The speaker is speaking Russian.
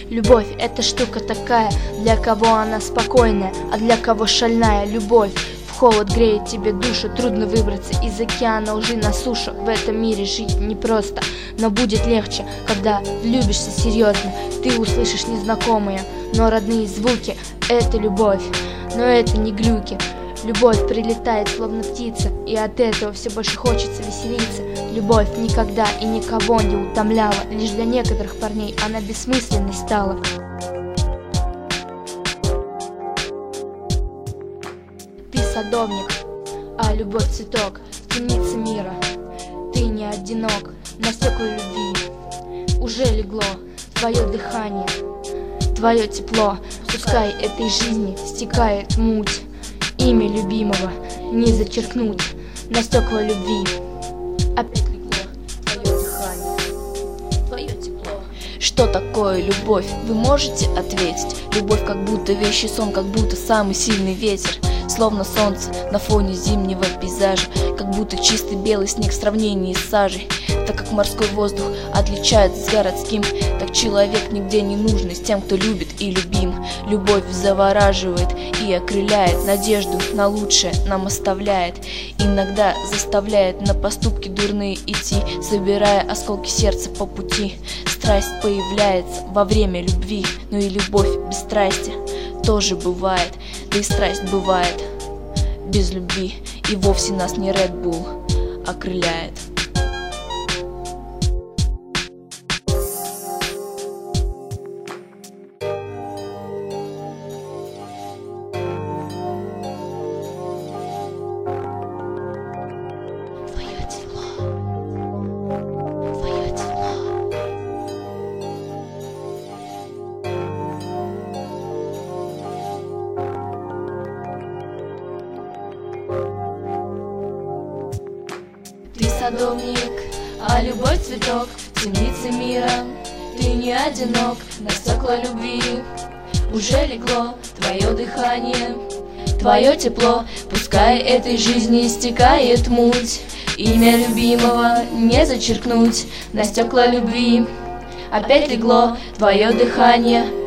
Любовь — это штука такая, для кого она спокойная, а для кого шальная. Любовь в холод греет тебе душу, трудно выбраться из океана лжи на сушу. В этом мире жить непросто, но будет легче, когда влюбишься серьезно. Ты услышишь незнакомые, но родные звуки. Это любовь, но это не глюки. Любовь прилетает, словно птица, и от этого все больше хочется веселиться. Любовь никогда и никого не утомляла, лишь для некоторых парней она бессмысленной стала. Ты садовник, а любовь цветок, темница мира. Ты не одинок, на стекла любви уже легло твое дыхание, твое тепло. Пускай этой жизни стекает муть, имя любимого не зачеркнуть на стекла любви. Опять легло твое дыхание, твое тепло. Что такое любовь? Вы можете ответить? Любовь как будто вещий сон, как будто самый сильный ветер, словно солнце на фоне зимнего пейзажа, как будто чистый белый снег в сравнении с сажей. Так как морской воздух отличается с городским, так человек нигде не нужный с тем, кто любит и любим. Любовь завораживает и окрыляет, надежду на лучшее нам оставляет, иногда заставляет на поступки дурные идти, собирая осколки сердца по пути. Страсть появляется во время любви, но и любовь без страсти тоже бывает, да и страсть бывает без любви, и вовсе нас не Red Bull окрыляет. Ты садовник, а любовь цветок, темница мира. Ты не одинок, на стекла любви уже легло твое дыхание, твое тепло. Пускай этой жизни истекает муть, имя любимого не зачеркнуть на стекла любви. Опять легло твое дыхание,